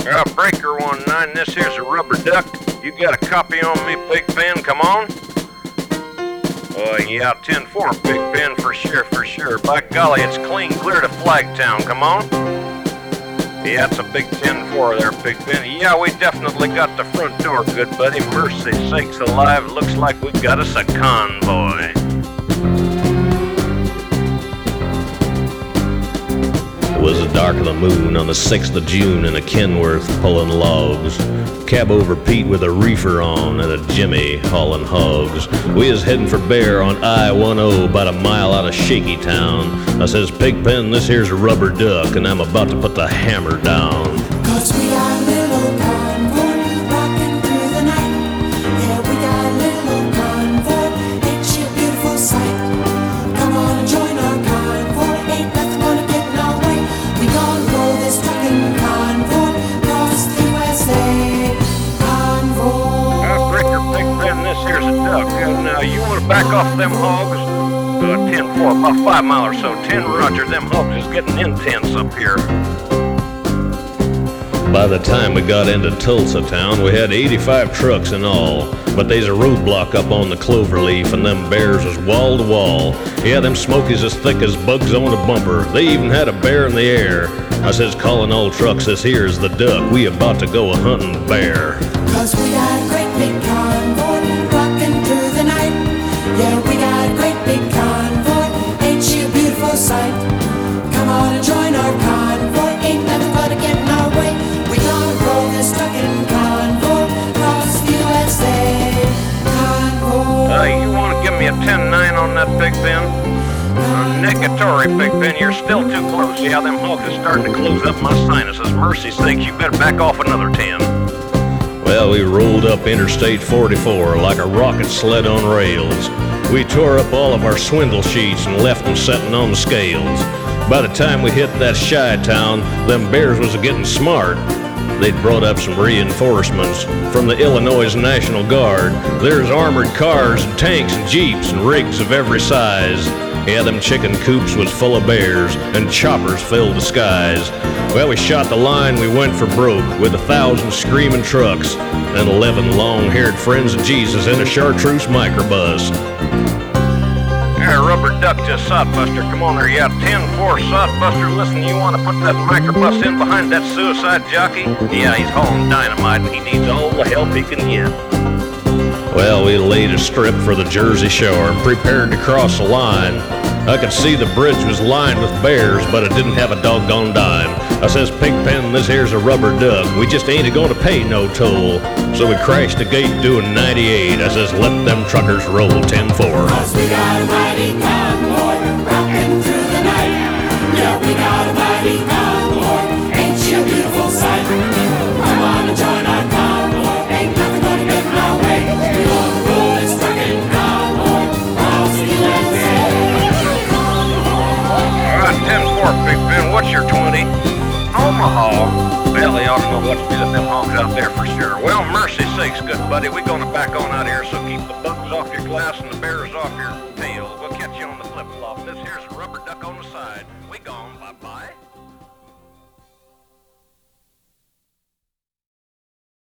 Breaker 19, this here's a rubber duck. You got a copy on me, Pigpen? Come on. Oh, yeah, 10-4, Pigpen, for sure. By golly, it's clean clear to Flagtown. Come on. Yeah, it's a big 10-4 there, Pigpen. Yeah, we definitely got the front door, good buddy. Mercy sakes alive, looks like we got us a convoy. It was the dark of the moon on the 6th of June in a Kenworth pulling logs. Cab over Pete with a reefer on and a Jimmy hauling hogs. We is heading for Bear on I-10 about a mile out of Shaky Town. I says, Pigpen, this here's a rubber duck and I'm about to put the hammer down. 'Cause we got a little convoy rocking through the night. Yeah, we got a little convoy, ain't she a beautiful sight? Come on and join our convoy, ain't nothing gonna get in our way. We gonna roll this trucking convoy across the USA. Convoy. Breaker, Pigpen, this here's a duck. Now, you want to back off them hogs? 10-4, about 5 miles or so. 10 Roger, them hogs is getting intense up here. By the time we got into Tulsa town, we had 85 trucks in all. But they's a roadblock up on the Cloverleaf, and them bears was wall to wall. Yeah, them smokies as thick as bugs on a bumper. They even had a bear in the air. I says, calling all trucks, this here's the duck. We about to go a-hunting bear. 'Cause we got a great big convoy rocking through the night. Yeah, we got a great big convoy, ain't she a beautiful sight? Come on and join our convoy, ain't nothing gonna get in our way. We gonna roll this trucking convoy across the USA. Convoy. You want to give me a 10-9 on that, Pigpen? Negatory, Pigpen, you're still too close. Yeah, them hogs is starting to close up my sinuses. Mercy sakes, you better back off another 10. Well, we rolled up Interstate 44 like a rocket sled on rails. We tore up all of our swindle sheets and left them setting on the scales. By the time we hit that shy town, them bears was getting smart. They'd brought up some reinforcements from the Illinois National Guard. There's armored cars and tanks and jeeps and rigs of every size. Yeah, them chicken coops was full of bears and choppers filled the skies. Well, we shot the line, we went for broke with 1,000 screaming trucks and 11 long-haired friends of Jesus in a chartreuse microbus. Rubber duck to Sodbuster. Come on there, yeah, 10-4 Sodbuster. Listen, you want to put that microbus in behind that suicide jockey? Yeah, he's hauling dynamite and he needs all the help he can get. Well, we laid a strip for the Jersey Shore and prepared to cross the line. I could see the bridge was lined with bears, but it didn't have a doggone dime. I says, Pigpen, this here's a rubber duck. We just ain't gonna pay no toll. So we crashed the gate doing 98. I says, let them truckers roll 10-4. 'Cause we got a mighty convoy rocking through the night. Yeah, we got a mighty convoy, ain't she a beautiful sight? Come on and join our convoy, ain't nothing gonna get in our way. We gonna roll this trucking convoy across the USA. All right, 10-4, Pigpen, what's your 20? Omaha. Well, they ought to know what to do with them hogs out there for sure. Well, mercy sakes, good buddy, we're gonna back on out here, so keep the bugs off your glass and the bears off your tail. We'll catch you on the flip-flop. This here's a rubber duck on the side.